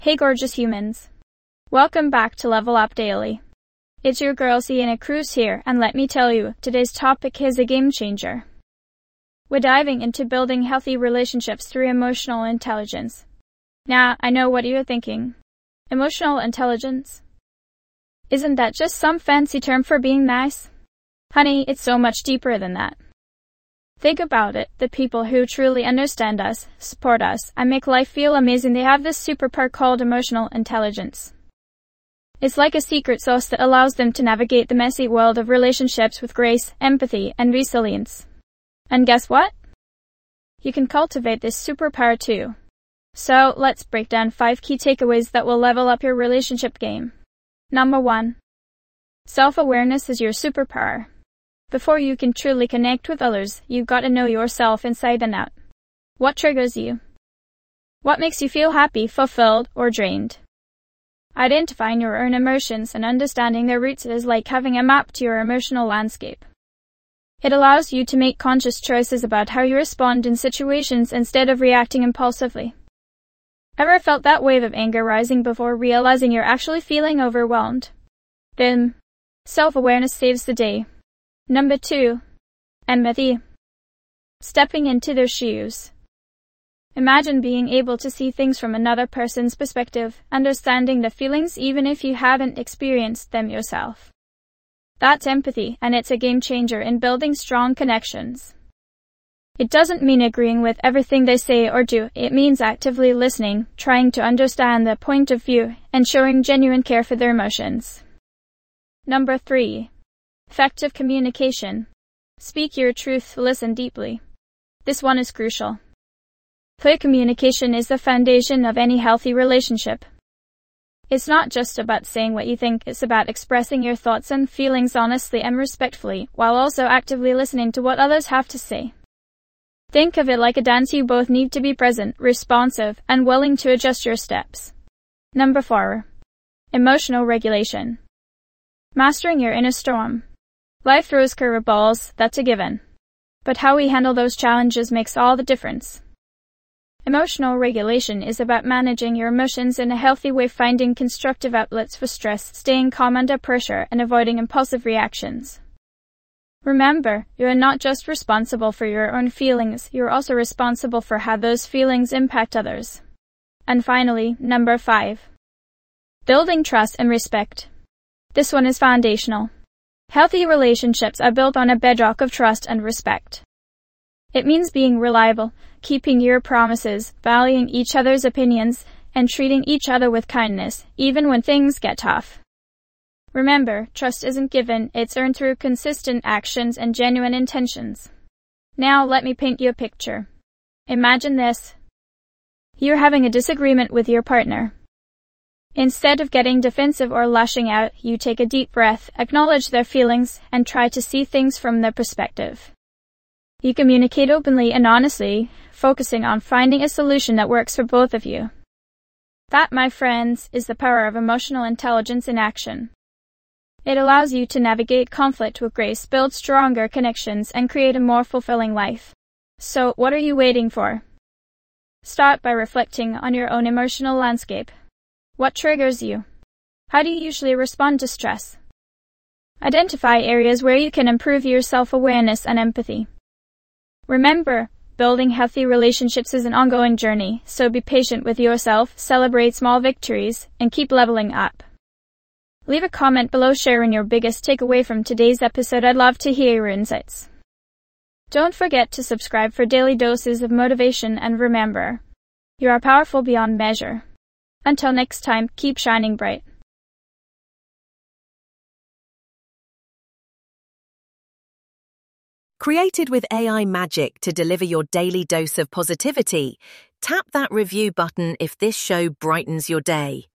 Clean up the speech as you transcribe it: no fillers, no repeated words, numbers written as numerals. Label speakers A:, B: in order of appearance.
A: Hey gorgeous humans. Welcome back to Level Up Daily. It's your girl Sienna Cruz here, and let me tell you, today's topic is a game changer. We're diving into building healthy relationships through emotional intelligence. Now, I know what you're thinking. Emotional intelligence? Isn't that just some fancy term for being nice? Honey, it's so much deeper than that. Think about it, the people who truly understand us, support us, and make life feel amazing, they have this superpower called emotional intelligence. It's like a secret sauce that allows them to navigate the messy world of relationships with grace, empathy, and resilience. And guess what? You can cultivate this superpower too. So, let's break down 5 key takeaways that will level up your relationship game. Number 1. Self-awareness is your superpower. Before you can truly connect with others, you've got to know yourself inside and out. What triggers you? What makes you feel happy, fulfilled, or drained? Identifying your own emotions and understanding their roots is like having a map to your emotional landscape. It allows you to make conscious choices about how you respond in situations instead of reacting impulsively. Ever felt that wave of anger rising before realizing you're actually feeling overwhelmed? Then, self-awareness saves the day. Number 2. Empathy. Stepping into their shoes. Imagine being able to see things from another person's perspective, understanding the feelings even if you haven't experienced them yourself. That's empathy, and it's a game changer in building strong connections. It doesn't mean agreeing with everything they say or do, it means actively listening, trying to understand their point of view, and showing genuine care for their emotions. Number 3. Effective communication. Speak your truth, listen deeply. This one is crucial. Clear communication is the foundation of any healthy relationship. It's not just about saying what you think, it's about expressing your thoughts and feelings honestly and respectfully, while also actively listening to what others have to say. Think of it like a dance, you both need to be present, responsive, and willing to adjust your steps. Number 4. Emotional regulation. Mastering your inner storm. Life throws curveballs, that's a given. But how we handle those challenges makes all the difference. Emotional regulation is about managing your emotions in a healthy way, finding constructive outlets for stress, staying calm under pressure, and avoiding impulsive reactions. Remember, you are not just responsible for your own feelings, you're also responsible for how those feelings impact others. And finally, number 5. Building trust and respect. This one is foundational. Healthy relationships are built on a bedrock of trust and respect. It means being reliable, keeping your promises, valuing each other's opinions, and treating each other with kindness, even when things get tough. Remember, trust isn't given, it's earned through consistent actions and genuine intentions. Now let me paint you a picture. Imagine this. You're having a disagreement with your partner. Instead of getting defensive or lashing out, you take a deep breath, acknowledge their feelings, and try to see things from their perspective. You communicate openly and honestly, focusing on finding a solution that works for both of you. That, my friends, is the power of emotional intelligence in action. It allows you to navigate conflict with grace, build stronger connections, and create a more fulfilling life. So, what are you waiting for? Start by reflecting on your own emotional landscape. What triggers you? How do you usually respond to stress? Identify areas where you can improve your self-awareness and empathy. Remember, building healthy relationships is an ongoing journey, so be patient with yourself, celebrate small victories, and keep leveling up. Leave a comment below sharing your biggest takeaway from today's episode. I'd love to hear your insights. Don't forget to subscribe for daily doses of motivation, and remember, you are powerful beyond measure. Until next time, keep shining bright.
B: Created with AI magic to deliver your daily dose of positivity, tap that review button if this show brightens your day.